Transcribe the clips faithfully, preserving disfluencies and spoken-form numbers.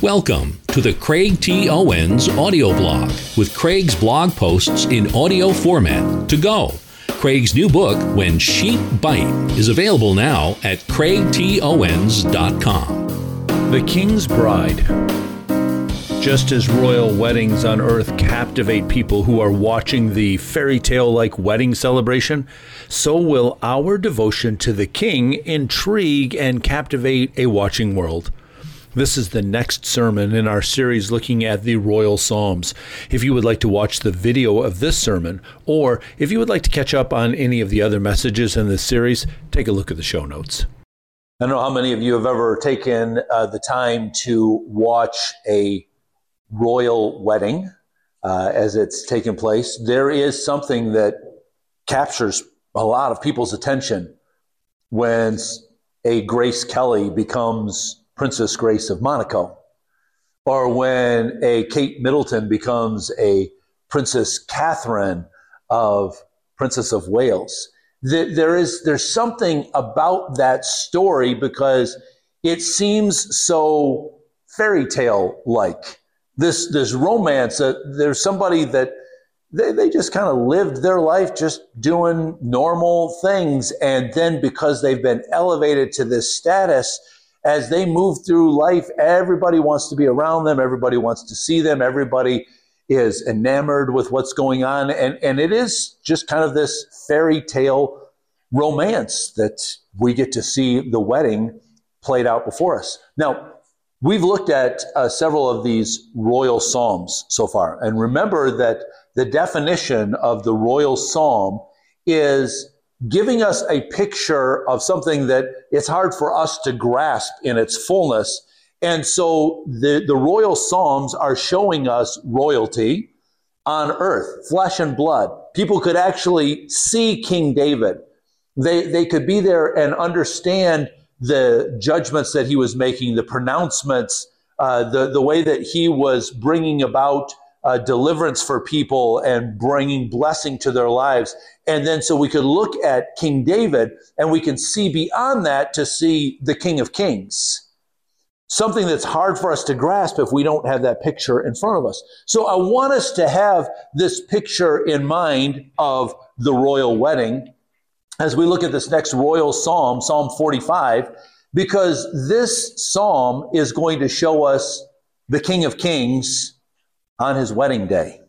Welcome to the Craig T. Owens audio blog with Craig's blog posts in audio format to go. Craig's new book, When Sheep Bite, is available now at craig t owens dot com. The King's Bride. Just as royal weddings on earth captivate people who are watching the fairy tale-like wedding celebration, so will our devotion to the King intrigue and captivate a watching world. This is the next sermon in our series looking at the Royal Psalms. If you would like to watch the video of this sermon, or if you would like to catch up on any of the other messages in this series, take a look at the show notes. I don't know how many of you have ever taken uh, the time to watch a royal wedding uh, as it's taking place. There is something that captures a lot of people's attention when a Grace Kelly becomes Princess Grace of Monaco, or when a Kate Middleton becomes a Princess Catherine of Princess of Wales. There is there's something about that story because it seems so fairy tale like. This this romance, uh, there's somebody that they, they just kind of lived their life just doing normal things, and then because they've been elevated to this status, as they move through life, everybody wants to be around them. Everybody wants to see them. Everybody is enamored with what's going on. And, and it is just kind of this fairy tale romance that we get to see the wedding played out before us. Now, we've looked at uh, several of these royal psalms so far. And remember that the definition of the royal psalm is giving us a picture of something that it's hard for us to grasp in its fullness. And so the, the royal psalms are showing us royalty on earth, flesh and blood. People could actually see King David. They, they could be there and understand the judgments that he was making, the pronouncements, uh, the, the way that he was bringing about Uh, deliverance for people and bringing blessing to their lives. And then so we could look at King David and we can see beyond that to see the King of Kings. Something that's hard for us to grasp if we don't have that picture in front of us. So I want us to have this picture in mind of the royal wedding as we look at this next royal psalm, Psalm forty-five, because this psalm is going to show us the King of Kings on his wedding day.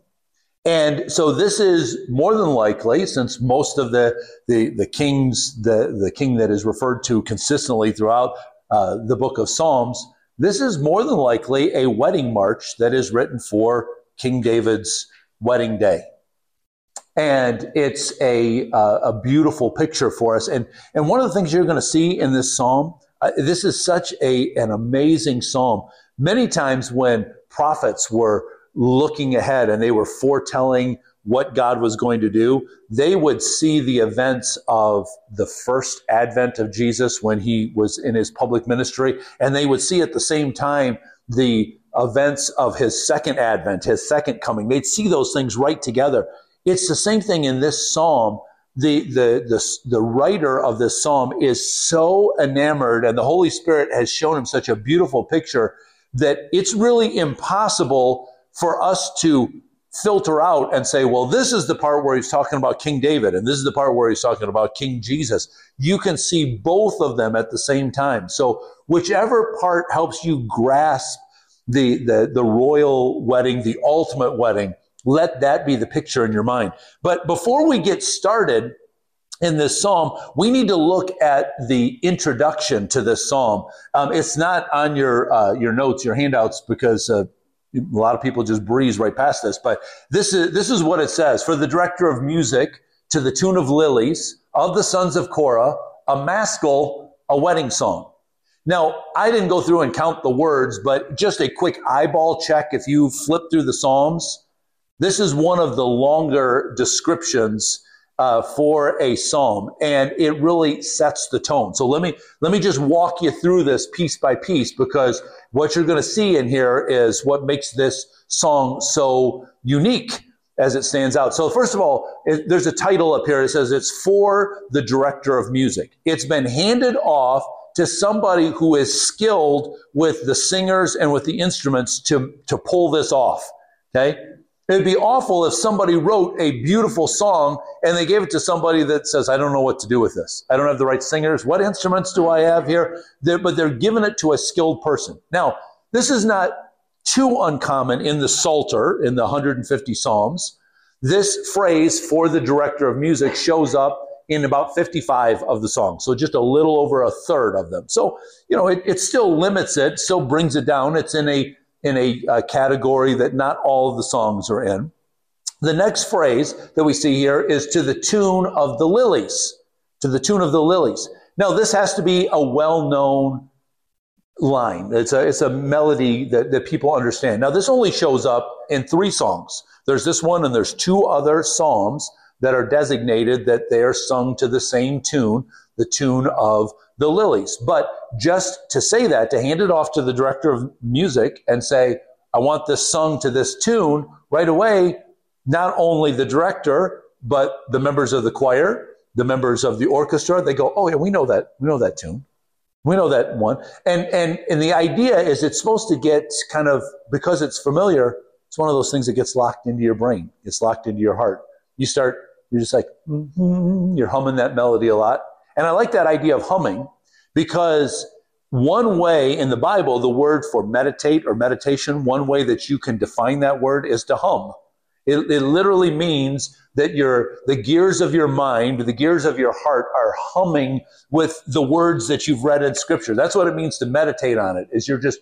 And so this is more than likely, since most of the the, the kings, the, the king that is referred to consistently throughout uh, the book of Psalms, this is more than likely a wedding march that is written for King David's wedding day. And it's a, uh, a beautiful picture for us. And, and one of the things you're going to see in this psalm, uh, this is such a, an amazing psalm. Many times when prophets were looking ahead and they were foretelling what God was going to do, they would see the events of the first advent of Jesus when he was in his public ministry, and they would see at the same time the events of his second advent, his second coming. They'd see those things right together. It's the same thing in this psalm. The, the, the, the writer of this psalm is so enamored, and the Holy Spirit has shown him such a beautiful picture that it's really impossible for us to filter out and say, well, this is the part where he's talking about King David, and this is the part where he's talking about King Jesus. You can see both of them at the same time. So whichever part helps you grasp the, the, the royal wedding, the ultimate wedding, let that be the picture in your mind. But before we get started in this psalm, we need to look at the introduction to this psalm. Um, it's not on your uh, your notes, your handouts, because uh, a lot of people just breeze right past this, but this is this is what it says. For the director of music, to the tune of lilies, of the sons of Korah, a maskil, a wedding song. Now, I didn't go through and count the words, but just a quick eyeball check. If you flip through the Psalms, this is one of the longer descriptions uh, for a psalm, and it really sets the tone. So let me let me just walk you through this piece by piece, because what you're going to see in here is what makes this song so unique as it stands out. So first of all, it, there's a title up here. It says it's for the director of music. It's been handed off to somebody who is skilled with the singers and with the instruments to, to pull this off, okay? It'd be awful if somebody wrote a beautiful song and they gave it to somebody that says, I don't know what to do with this. I don't have the right singers. What instruments do I have here? They're, but they're giving it to a skilled person. Now, this is not too uncommon in the Psalter, in the one hundred fifty Psalms. This phrase for the director of music shows up in about fifty-five of the songs, so just a little over a third of them. So, you know, it, it still limits it, still brings it down. It's in a in a, a category that not all of the songs are in. The next phrase that we see here is to the tune of the lilies, to the tune of the lilies. Now, this has to be a well-known line. It's a, it's a melody that, that people understand. Now, this only shows up in three songs. There's this one and there's two other psalms that are designated that they are sung to the same tune, the tune of the lilies. But just to say that, to hand it off to the director of music and say, I want this sung to this tune, right away, not only the director, but the members of the choir, the members of the orchestra, they go, oh yeah, we know that, we know that tune. We know that one. And, and, and the idea is it's supposed to get kind of, because it's familiar, it's one of those things that gets locked into your brain, gets locked into your heart. You start, you're just like, mm-hmm, you're humming that melody a lot. And I like that idea of humming because one way in the Bible, the word for meditate or meditation, one way that you can define that word is to hum. It, it literally means that your the gears of your mind, the gears of your heart are humming with the words that you've read in Scripture. That's what it means to meditate on it, is you're just,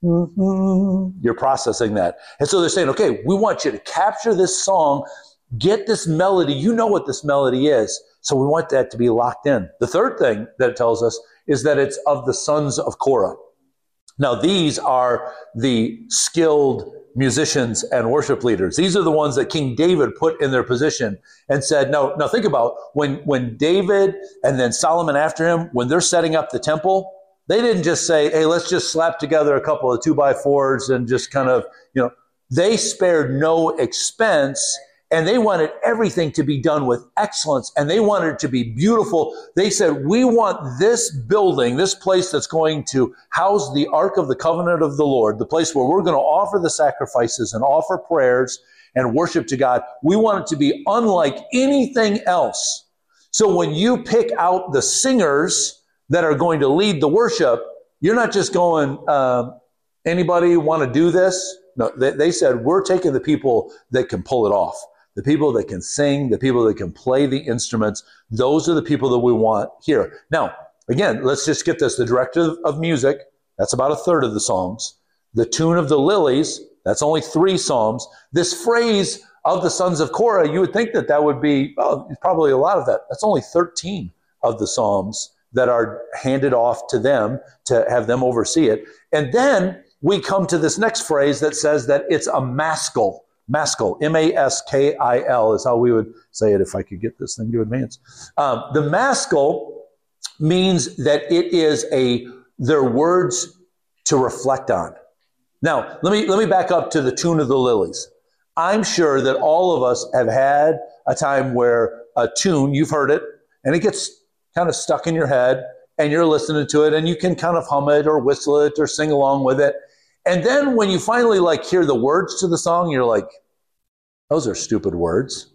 mm-hmm, you're processing that. And so they're saying, okay, we want you to capture this song, get this melody. You know what this melody is. So we want that to be locked in. The third thing that it tells us is that it's of the sons of Korah. Now, these are the skilled musicians and worship leaders. These are the ones that King David put in their position and said, no, now think about when, when David and then Solomon after him, when they're setting up the temple, they didn't just say, hey, let's just slap together a couple of two by fours and just kind of, you know, they spared no expense. And they wanted everything to be done with excellence, and they wanted it to be beautiful. They said, we want this building, this place that's going to house the Ark of the Covenant of the Lord, the place where we're going to offer the sacrifices and offer prayers and worship to God. We want it to be unlike anything else. So when you pick out the singers that are going to lead the worship, you're not just going, uh, anybody want to do this? No, they, they said, we're taking the people that can pull it off. The people that can sing, the people that can play the instruments, those are the people that we want here. Now, again, let's just get this. The director of music, that's about a third of the songs. The tune of the lilies, that's only three psalms. This phrase of the sons of Korah, you would think that that would be oh, probably a lot of that. That's only thirteen of the psalms that are handed off to them to have them oversee it. And then we come to this next phrase that says that it's a maskil. Maskil, M A S K I L is how we would say it if I could get this thing to advance. Um, the maskil means that it is a their words to reflect on. Now, let me let me back up to the tune of the lilies. I'm sure that all of us have had a time where a tune, you've heard it, and it gets kind of stuck in your head, and you're listening to it, and you can kind of hum it or whistle it or sing along with it. And then when you finally like hear the words to the song, you're like, those are stupid words.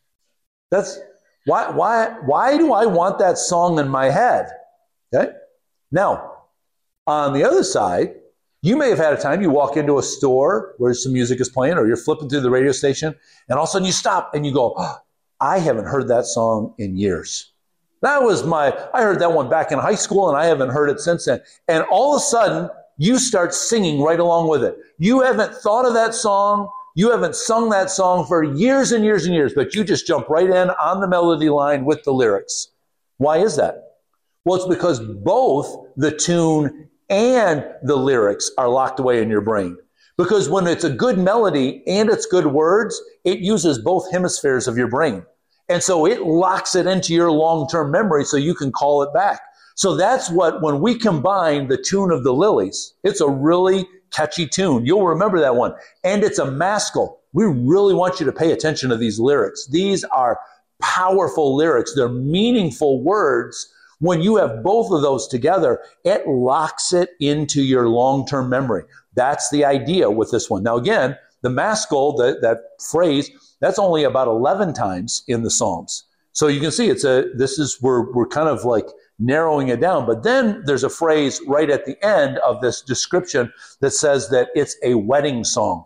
That's why, why, why do I want that song in my head? Okay. Now, on the other side, you may have had a time you walk into a store where some music is playing, or you're flipping through the radio station, and all of a sudden you stop and you go, oh, I haven't heard that song in years. That was my, I heard that one back in high school and I haven't heard it since then. And all of a sudden, you start singing right along with it. You haven't thought of that song. You haven't sung that song for years and years and years, but you just jump right in on the melody line with the lyrics. Why is that? Well, it's because both the tune and the lyrics are locked away in your brain. Because when it's a good melody and it's good words, it uses both hemispheres of your brain. And so it locks it into your long-term memory so you can call it back. So that's what, when we combine the tune of the lilies, it's a really catchy tune. You'll remember that one. And it's a maskil. We really want you to pay attention to these lyrics. These are powerful lyrics. They're meaningful words When you have both of those together, it locks it into your long-term memory. That's the idea with this one. Now, again, the maskil, that, that phrase, that's only about eleven times in the Psalms. So you can see it's a, this is, we're, we're kind of like narrowing it down. But then there's a phrase right at the end of this description that says that it's a wedding song.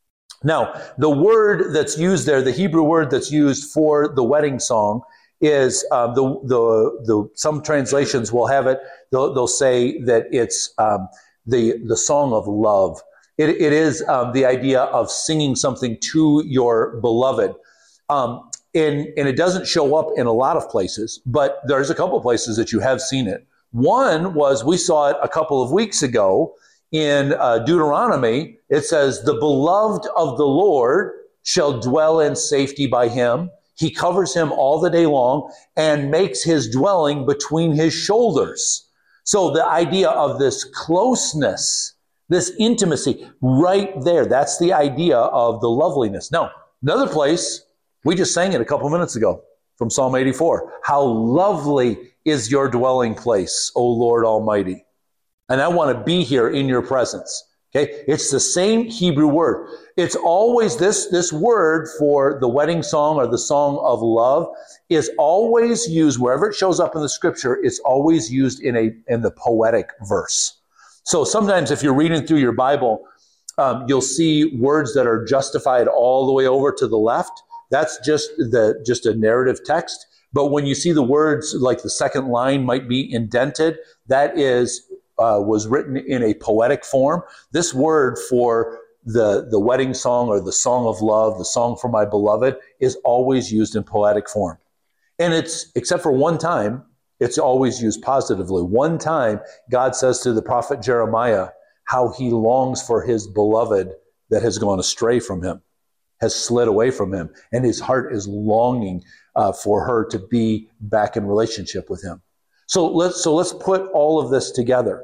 Now, the word that's used there, the Hebrew word that's used for the wedding song is um, the, the, the, some translations will have it, they'll, they'll say that it's um, the, the song of love. It, it is um, the idea of singing something to your beloved. Um, and, and it doesn't show up in a lot of places, but there's a couple of places that you have seen it. One was, we saw it a couple of weeks ago in uh, Deuteronomy. It says, the beloved of the Lord shall dwell in safety by him. He covers him all the day long and makes his dwelling between his shoulders. So the idea of this closeness, this intimacy right there, that's the idea of the loveliness. Now, another place, we just sang it a couple minutes ago from Psalm eighty-four. How lovely is your dwelling place, O Lord Almighty. And I want to be here in your presence. Okay, it's the same Hebrew word. It's always this, this word for the wedding song or the song of love is always used wherever it shows up in the scripture. It's always used in a, in the poetic verse. So sometimes if you're reading through your Bible, um, you'll see words that are justified all the way over to the left. That's just the, just a narrative text. But when you see the words, like the second line might be indented, that is, Uh, was written in a poetic form. This word for the, the wedding song or the song of love, the song for my beloved, is always used in poetic form. And it's, except for one time, it's always used positively. One time, God says to the prophet Jeremiah how he longs for his beloved that has gone astray from him, has slid away from him, and his heart is longing uh, for her to be back in relationship with him. So let's, so let's put all of this together.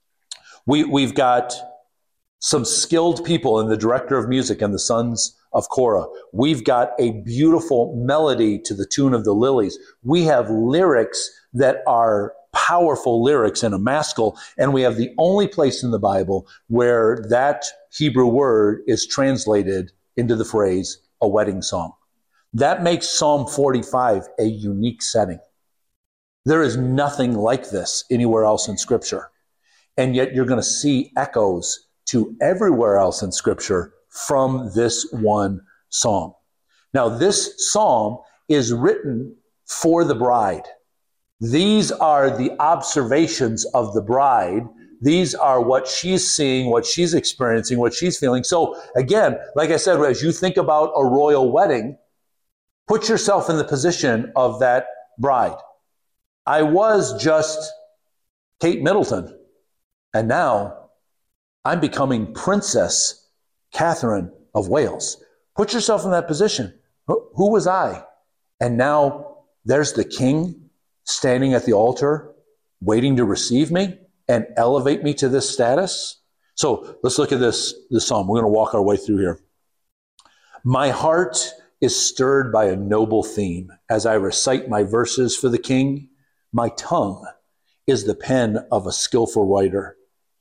We, we've got some skilled people in the director of music and the sons of Korah. We've got a beautiful melody to the tune of the lilies. We have lyrics that are powerful lyrics in a maskil, and we have the only place in the Bible where that Hebrew word is translated into the phrase, a wedding song. That makes Psalm forty-five a unique setting. There is nothing like this anywhere else in Scripture. And yet you're going to see echoes to everywhere else in Scripture from this one psalm. Now, this psalm is written for the bride. These are the observations of the bride. These are what she's seeing, what she's experiencing, what she's feeling. So again, like I said, as you think about a royal wedding, put yourself in the position of that bride. I was just Kate Middleton. And now I'm becoming Princess Catherine of Wales. Put yourself in that position. Who was I? And now there's the king standing at the altar waiting to receive me and elevate me to this status. So let's look at this, this psalm. We're going to walk our way through here. My heart is stirred by a noble theme as I recite my verses for the king. My tongue is the pen of a skillful writer.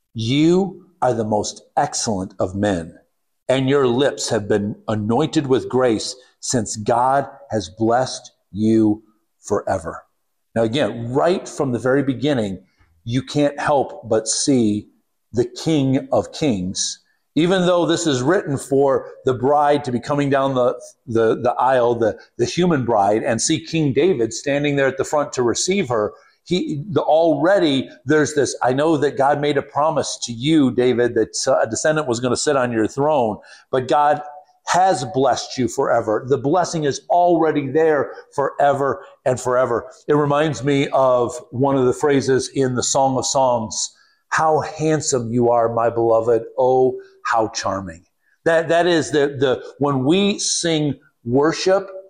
You are the most excellent of men, and your lips have been anointed with grace since God has blessed you forever. Now again, right from the very beginning, you can't help but see the King of Kings. Even though this is written for the bride to be coming down the, the, the aisle, the, the human bride, and see King David standing there at the front to receive her, He the, already there's this, I know that God made a promise to you, David, that a descendant was going to sit on your throne, but God has blessed you forever. The blessing is already there forever and forever. It reminds me of one of the phrases in the Song of Songs, how handsome you are, my beloved. Oh, how charming. That, that is the, the, when we sing worship,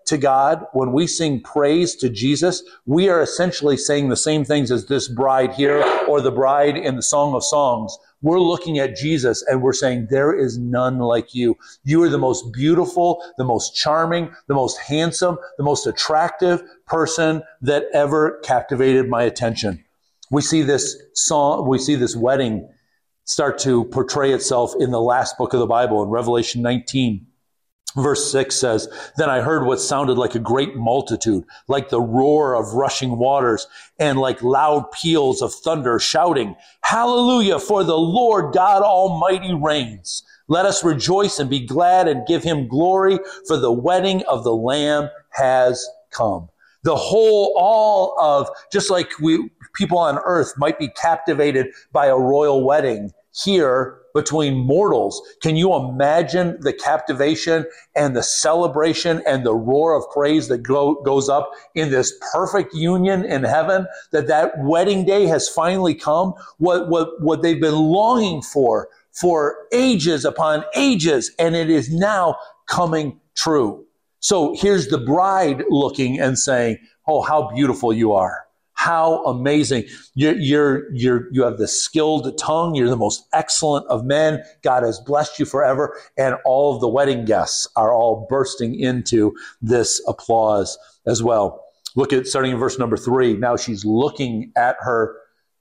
to God, when we sing praise to Jesus, we are essentially saying the same things as this bride here or the bride in the Song of Songs. We're looking at Jesus and we're saying, there is none like you. You are the most beautiful, the most charming, the most handsome, the most attractive person that ever captivated my attention. We see this song, we see this wedding start to portray itself in the last book of the Bible. In Revelation nineteen, verse six says, "Then I heard what sounded like a great multitude, like the roar of rushing waters, and like loud peals of thunder, shouting, 'Hallelujah, for the Lord God Almighty reigns. Let us rejoice and be glad and give him glory, for the wedding of the Lamb has come.'" The whole, all of, just like we people on earth might be captivated by a royal wedding here between mortals. Can you imagine the captivation and the celebration and the roar of praise that go, goes up in this perfect union in heaven, that that wedding day has finally come? What, what, what they've been longing for for ages upon ages, and it is now coming true. So here's the bride looking and saying, "Oh, how beautiful you are. How amazing. You're, you're, you're, you have the skilled tongue. You're the most excellent of men. God has blessed you forever." And all of the wedding guests are all bursting into this applause as well. Look at, starting in verse number three. Now she's looking at her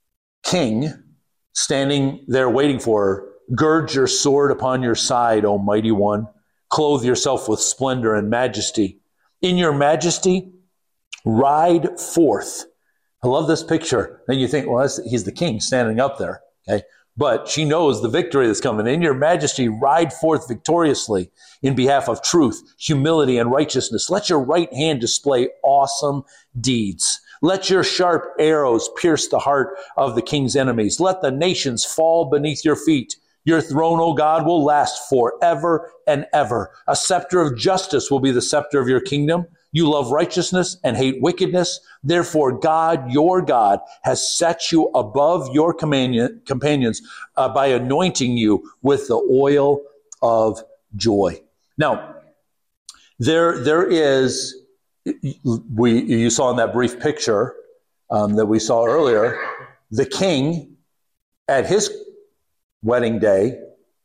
king standing there waiting for her. "Gird your sword upon your side, O mighty one. Clothe yourself with splendor and majesty. In your majesty, ride forth." I love this picture. Then you think, well, that's, he's the king standing up there. Okay, but she knows the victory that's coming. "In your majesty, ride forth victoriously in behalf of truth, humility, and righteousness. Let your right hand display awesome deeds. Let your sharp arrows pierce the heart of the king's enemies. Let the nations fall beneath your feet. Your throne, O God, will last forever and ever. A scepter of justice will be the scepter of your kingdom. You love righteousness and hate wickedness. Therefore, God, your God, has set you above your companions uh, by anointing you with the oil of joy." Now, there, there is, we you saw in that brief picture um, that we saw earlier, the king at his wedding day,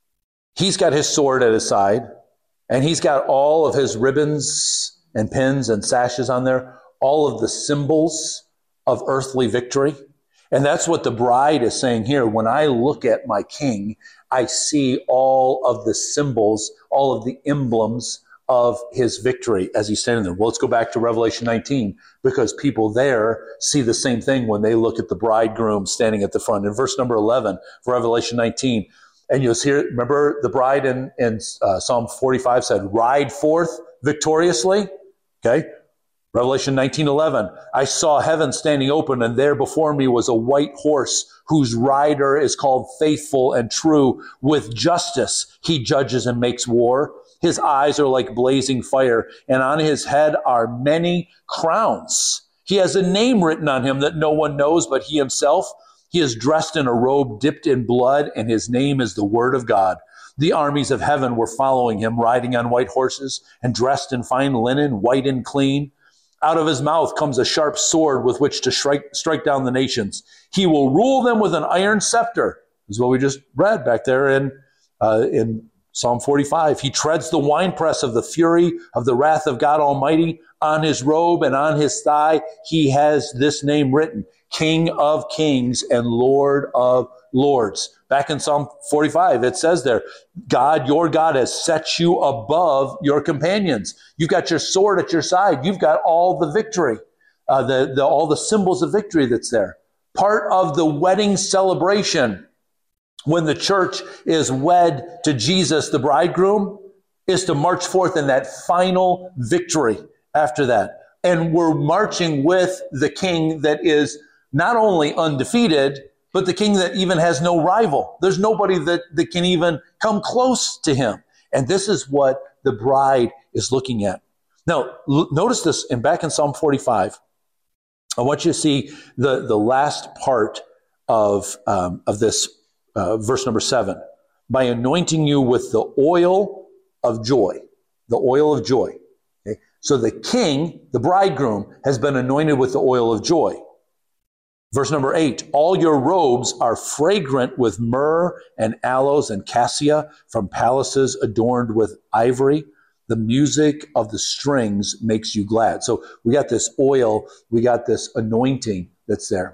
he's got his sword at his side, and he's got all of his ribbons and pins and sashes on there, all of the symbols of earthly victory. And that's what the bride is saying here. When I look at my king, I see all of the symbols, all of the emblems of his victory as he's standing there. Well, let's go back to Revelation nineteen, because people there see the same thing when they look at the bridegroom standing at the front. In verse number eleven, for Revelation nineteen, and you'll hear, remember the bride in, in uh, Psalm forty-five said, "Ride forth victoriously." Okay. Revelation nineteen eleven, "I saw heaven standing open, and there before me was a white horse whose rider is called Faithful and True. With justice he judges and makes war. His eyes are like blazing fire, and on his head are many crowns. He has a name written on him that no one knows but he himself. He is dressed in a robe dipped in blood, and his name is the Word of God. The armies of heaven were following him, riding on white horses and dressed in fine linen, white and clean. Out of his mouth comes a sharp sword with which to strike, strike down the nations. He will rule them with an iron scepter." This is what we just read back there in, uh, in Psalm forty-five. "He treads the winepress of the fury of the wrath of God Almighty. On his robe and on his thigh, he has this name written, King of Kings and Lord of Lords." Back in Psalm forty-five, it says there, God, your God, has set you above your companions. You've got your sword at your side. You've got all the victory, uh, the, the all the symbols of victory that's there. Part of the wedding celebration when the church is wed to Jesus, the bridegroom, is to march forth in that final victory after that. And we're marching with the king that is not only undefeated, but the king that even has no rival. There's nobody that, that can even come close to him. And this is what the bride is looking at. Now, l- notice this, and back in Psalm forty-five, I want you to see the, the last part of, um, of this uh, verse number seven. "By anointing you with the oil of joy." The oil of joy. Okay? So the king, the bridegroom, has been anointed with the oil of joy. Verse number eight, all your robes are fragrant with myrrh and aloes and cassia from palaces adorned with ivory. The music of the strings makes you glad. So we got this oil, we got this anointing that's there.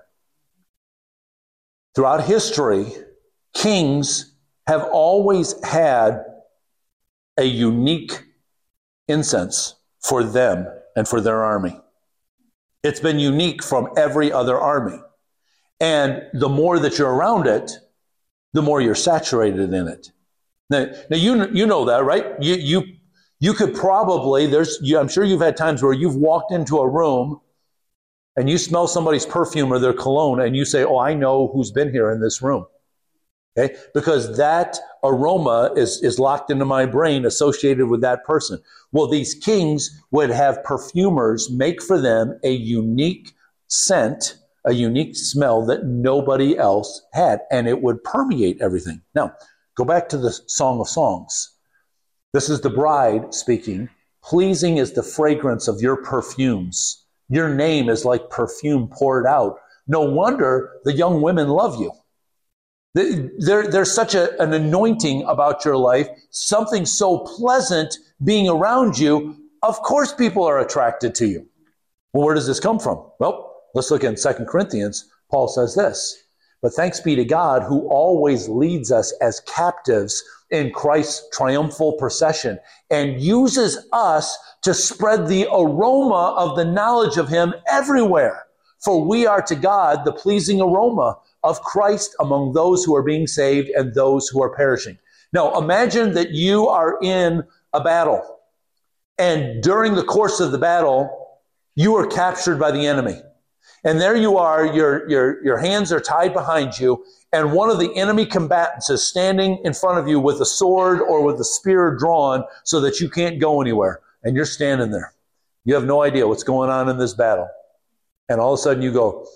Throughout history, kings have always had a unique incense for them and for their army. It's been unique from every other army. And the more that you're around it, the more you're saturated in it. Now, now you, you know that, right? You, you, you could probably, there's, you, I'm sure you've had times where you've walked into a room and you smell somebody's perfume or their cologne and you say, oh, I know who's been here in this room. Okay? Because that aroma is, is locked into my brain associated with that person. Well, these kings would have perfumers make for them a unique scent, a unique smell that nobody else had, and it would permeate everything. Now, go back to the Song of Songs. This is the bride speaking. Pleasing is the fragrance of your perfumes. Your name is like perfume poured out. No wonder the young women love you. There, there's such a, an anointing about your life, something so pleasant being around you. Of course people are attracted to you. Well, where does this come from? Well, let's look in Second Corinthians. Paul says this, but thanks be to God who always leads us as captives in Christ's triumphal procession and uses us to spread the aroma of the knowledge of him everywhere. For we are to God the pleasing aroma of Christ among those who are being saved and those who are perishing. Now, imagine that you are in a battle, and during the course of the battle, you are captured by the enemy. And there you are, your, your, your hands are tied behind you, and one of the enemy combatants is standing in front of you with a sword or with a spear drawn so that you can't go anywhere. And you're standing there. You have no idea what's going on in this battle. And all of a sudden you go,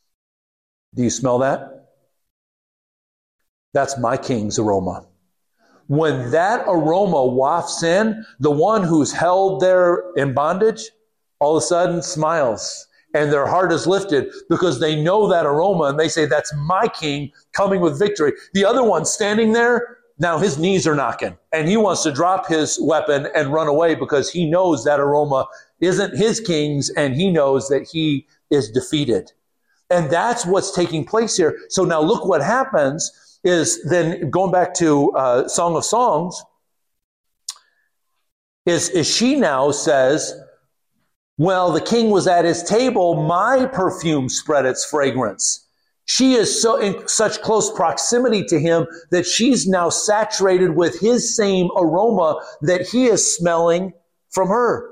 do you smell that? That's my king's aroma. When that aroma wafts in, the one who's held there in bondage, all of a sudden smiles. And their heart is lifted because they know that aroma and they say, that's my king coming with victory. The other one standing there, now his knees are knocking and he wants to drop his weapon and run away because he knows that aroma isn't his king's and he knows that he is defeated. And that's what's taking place here. So now look what happens is then going back to uh, Song of Songs is, is she now says, well, the king was at his table, my perfume spread its fragrance. She is so in such close proximity to him that she's now saturated with his same aroma that he is smelling from her.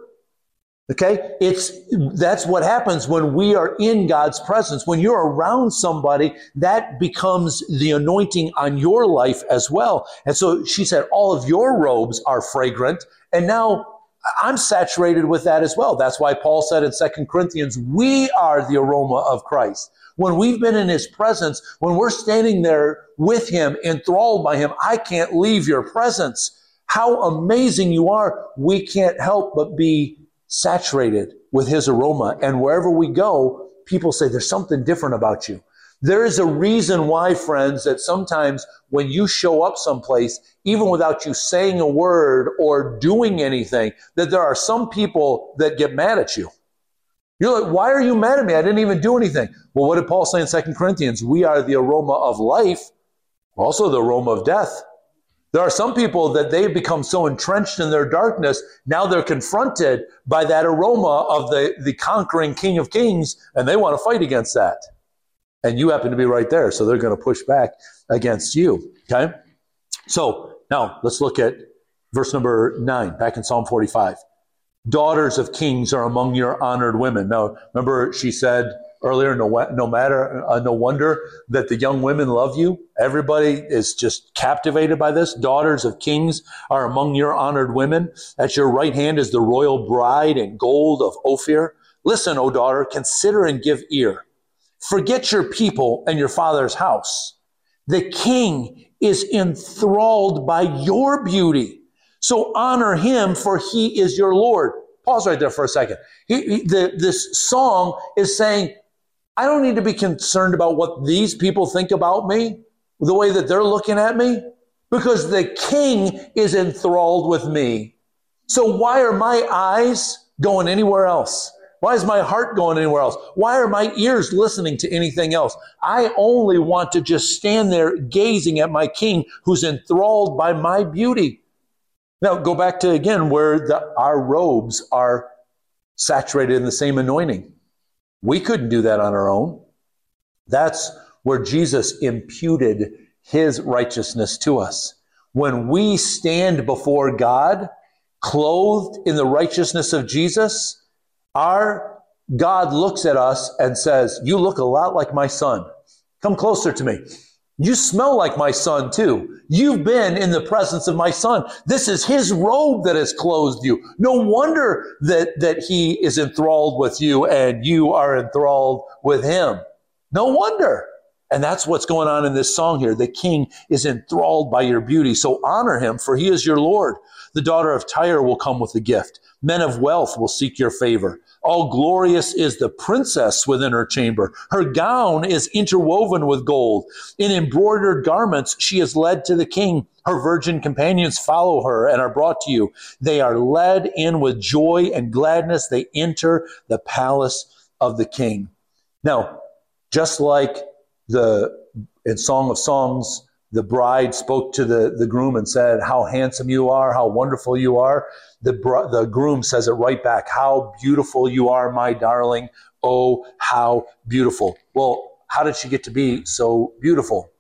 Okay? It's, that's what happens when we are in God's presence. When you're around somebody, that becomes the anointing on your life as well. And so she said, all of your robes are fragrant. And now I'm saturated with that as well. That's why Paul said in Second Corinthians, we are the aroma of Christ. When we've been in his presence, when we're standing there with him, enthralled by him, I can't leave your presence. How amazing you are. We can't help but be saturated with his aroma. And wherever we go, people say, there's something different about you. There is a reason why, friends, that sometimes when you show up someplace, even without you saying a word or doing anything, that there are some people that get mad at you. You're like, why are you mad at me? I didn't even do anything. Well, what did Paul say in Second Corinthians? We are the aroma of life, also the aroma of death. There are some people that they've become so entrenched in their darkness, now they're confronted by that aroma of the, the conquering King of Kings, and they want to fight against that. And you happen to be right there, so they're going to push back against you. Okay? So now let's look at verse number nine, back in Psalm forty-five. Daughters of kings are among your honored women. Now, remember she said earlier, no, no matter, uh, no wonder that the young women love you. Everybody is just captivated by this. Daughters of kings are among your honored women. At your right hand is the royal bride in gold of Ophir. Listen, O daughter, consider and give ear. Forget your people and your father's house. The king is enthralled by your beauty. So honor him, for he is your Lord. Pause right there for a second. He, he, the, this song is saying, I don't need to be concerned about what these people think about me, the way that they're looking at me, because the King is enthralled with me. So why are my eyes going anywhere else? Why is my heart going anywhere else? Why are my ears listening to anything else? I only want to just stand there gazing at my King who's enthralled by my beauty. Now, go back to, again, where the, our robes are saturated in the same anointing. We couldn't do that on our own. That's where Jesus imputed his righteousness to us. When we stand before God, clothed in the righteousness of Jesus, our God looks at us and says, you look a lot like my son. Come closer to me. You smell like my son too. You've been in the presence of my son. This is his robe that has clothed you. No wonder that, that he is enthralled with you and you are enthralled with him. No wonder. And that's what's going on in this song here. The King is enthralled by your beauty. So honor him, for he is your Lord. The daughter of Tyre will come with a gift. Men of wealth will seek your favor. All glorious is the princess within her chamber. Her gown is interwoven with gold. In embroidered garments, she is led to the king. Her virgin companions follow her and are brought to you. They are led in with joy and gladness. They enter the palace of the king. Now, just like the in Song of Songs, the bride spoke to the, the groom and said, how handsome you are, how wonderful you are. The, br- the groom says it right back, how beautiful you are, my darling. Oh, how beautiful. Well, how did she get to be so beautiful?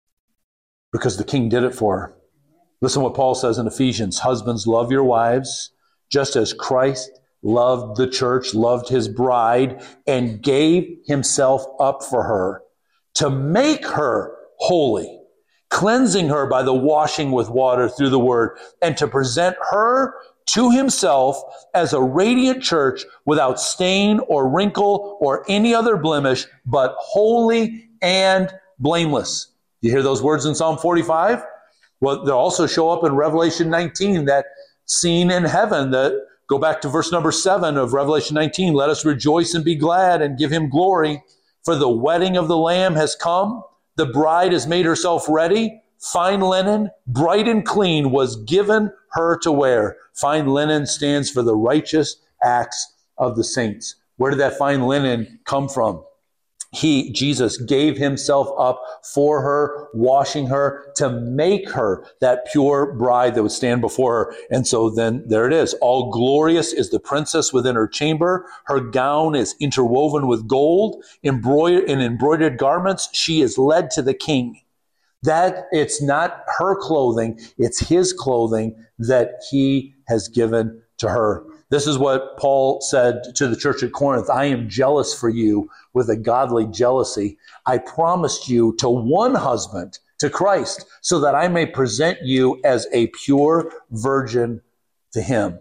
Because the king did it for her. Listen what Paul says in Ephesians. Husbands, love your wives, just as Christ loved the church, loved his bride, and gave himself up for her to make her holy, cleansing her by the washing with water through the word, and to present her to himself as a radiant church without stain or wrinkle or any other blemish, but holy and blameless. You hear those words in Psalm forty-five? Well, they also show up in Revelation nineteen, that scene in heaven. That go back to verse number seven of Revelation nineteen. Let us rejoice and be glad and give him glory, for the wedding of the Lamb has come. The bride has made herself ready. Fine linen, bright and clean, was given her to wear. Fine linen stands for the righteous acts of the saints. Where did that fine linen come from? He, Jesus, gave himself up for her, washing her to make her that pure bride that would stand before her. And so then there it is. All glorious is the princess within her chamber. Her gown is interwoven with gold. Embroidered in embroidered garments, she is led to the king. That it's not her clothing, it's his clothing that he has given to her. This is what Paul said to the church at Corinth. I am jealous for you with a godly jealousy. I promised you to one husband, to Christ, so that I may present you as a pure virgin to him.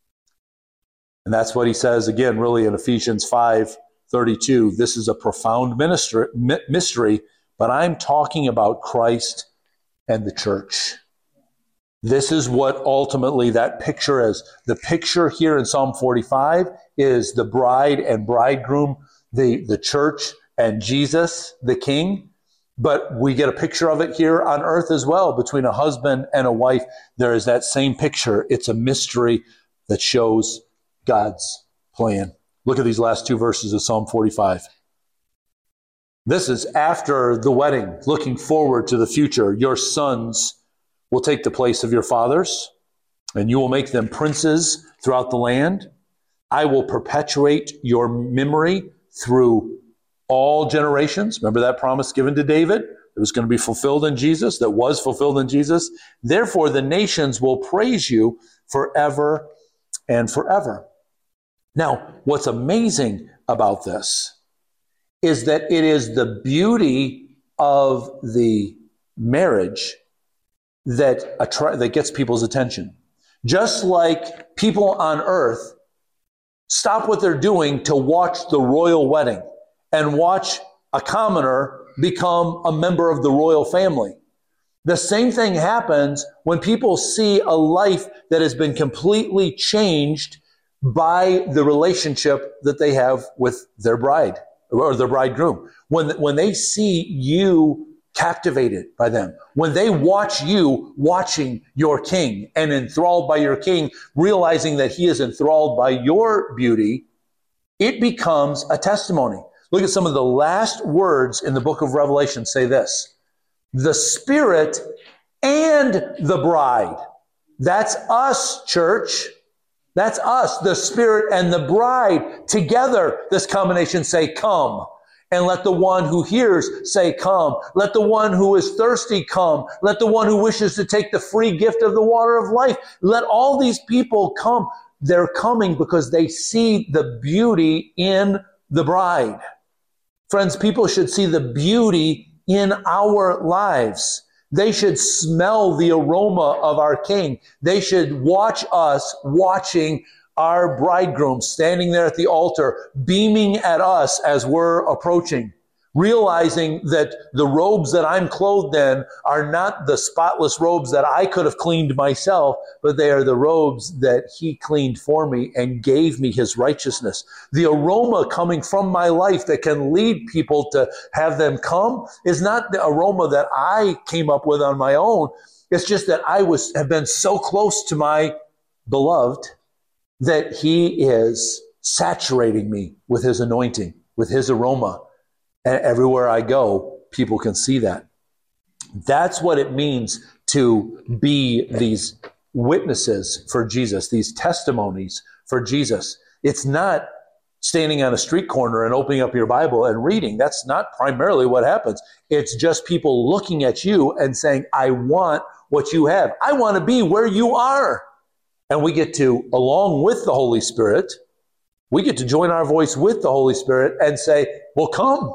And that's what he says again, really, in Ephesians five thirty-two. This is a profound ministry, mystery, but I'm talking about Christ and the church. This is what ultimately that picture is. The picture here in Psalm forty-five is the bride and bridegroom, the, the church and Jesus, the king. But we get a picture of it here on earth as well. Between a husband and a wife, there is that same picture. It's a mystery that shows God's plan. Look at these last two verses of Psalm forty-five. This is after the wedding, looking forward to the future. Your sons will take the place of your fathers, and you will make them princes throughout the land. I will perpetuate your memory through all generations. Remember that promise given to David? It was going to be fulfilled in Jesus, that was fulfilled in Jesus. Therefore, the nations will praise you forever and forever. Now, what's amazing about this is that it is the beauty of the marriage that attra- that gets people's attention. Just like people on earth stop what they're doing to watch the royal wedding and watch a commoner become a member of the royal family. The same thing happens when people see a life that has been completely changed by the relationship that they have with their bride or their bridegroom. When, when they see you captivated by them, when they watch you watching your king and enthralled by your king, realizing that he is enthralled by your beauty, it becomes a testimony. Look at some of the last words in the book of Revelation say this: the Spirit and the bride. That's us, church. That's us, the Spirit and the bride. Together, this combination say, come. And let the one who hears say, come. Let the one who is thirsty come. Let the one who wishes to take the free gift of the water of life. Let all these people come. They're coming because they see the beauty in the bride. Friends, people should see the beauty in our lives. They should smell the aroma of our King. They should watch us watching our bridegroom standing there at the altar, beaming at us as we're approaching, realizing that the robes that I'm clothed in are not the spotless robes that I could have cleaned myself, but they are the robes that he cleaned for me and gave me his righteousness. The aroma coming from my life that can lead people to have them come is not the aroma that I came up with on my own. It's just that I was have been so close to my beloved that he is saturating me with his anointing, with his aroma. And everywhere I go, people can see that. That's what it means to be these witnesses for Jesus, these testimonies for Jesus. It's not standing on a street corner and opening up your Bible and reading. That's not primarily what happens. It's just people looking at you and saying, I want what you have. I want to be where you are. And we get to, along with the Holy Spirit, we get to join our voice with the Holy Spirit and say, well, come.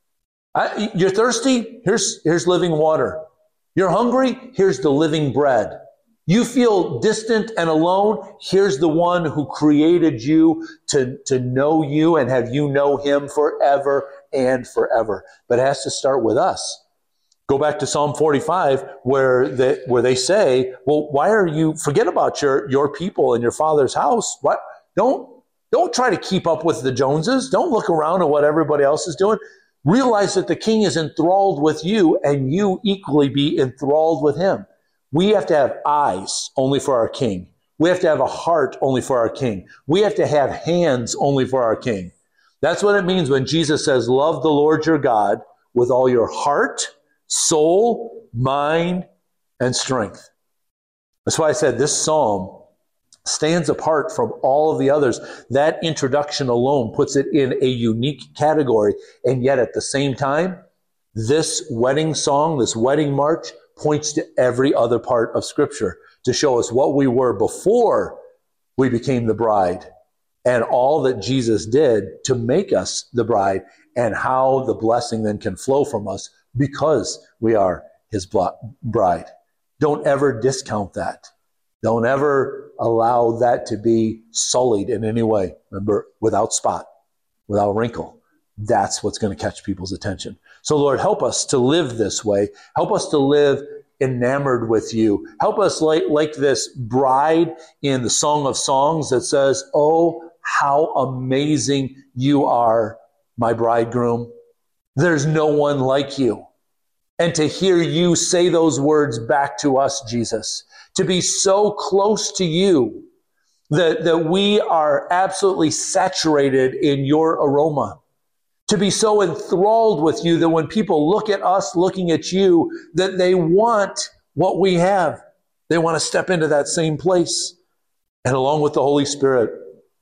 I, you're thirsty? Here's, here's living water. You're hungry? Here's the living bread. You feel distant and alone? Here's the one who created you to, to know you and have you know him forever and forever. But it has to start with us. Go back to Psalm forty-five where they, where they say, well, why are you, forget about your, your people and your father's house. What? Don't, don't try to keep up with the Joneses. Don't look around at what everybody else is doing. Realize that the king is enthralled with you and you equally be enthralled with him. We have to have eyes only for our king. We have to have a heart only for our king. We have to have hands only for our king. That's what it means when Jesus says, love the Lord your God with all your heart, soul, mind, and strength. That's why I said this psalm stands apart from all of the others. That introduction alone puts it in a unique category. And yet at the same time, this wedding song, this wedding march, points to every other part of Scripture to show us what we were before we became the bride and all that Jesus did to make us the bride and how the blessing then can flow from us because we are his bride. Don't ever discount that. Don't ever allow that to be sullied in any way. Remember, without spot, without wrinkle. That's what's going to catch people's attention. So Lord, help us to live this way. Help us to live enamored with you. Help us like, like this bride in the Song of Songs that says, oh, how amazing you are, my bridegroom. There's no one like you. And to hear you say those words back to us, Jesus, to be so close to you that, that we are absolutely saturated in your aroma, to be so enthralled with you that when people look at us looking at you, that they want what we have. They want to step into that same place. And along with the Holy Spirit,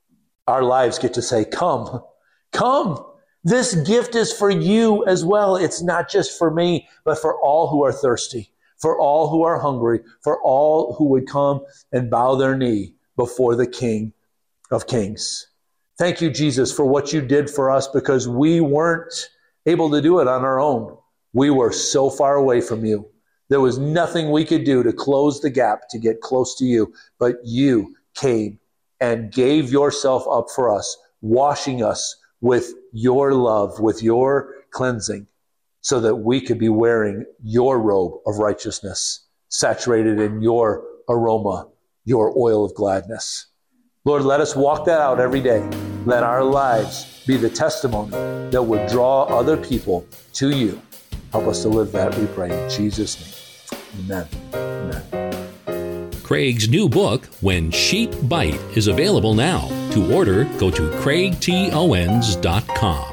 our lives get to say, come, come. This gift is for you as well. It's not just for me, but for all who are thirsty, for all who are hungry, for all who would come and bow their knee before the King of Kings. Thank you, Jesus, for what you did for us because we weren't able to do it on our own. We were so far away from you. There was nothing we could do to close the gap to get close to you, but you came and gave yourself up for us, washing us with your love, with your cleansing, so that we could be wearing your robe of righteousness, saturated in your aroma, your oil of gladness. Lord, let us walk that out every day. Let our lives be the testimony that would draw other people to you. Help us to live that, we pray, in Jesus' name. Amen. Amen. Craig's new book, When Sheep Bite, is available now. To order, go to craig t owens dot com.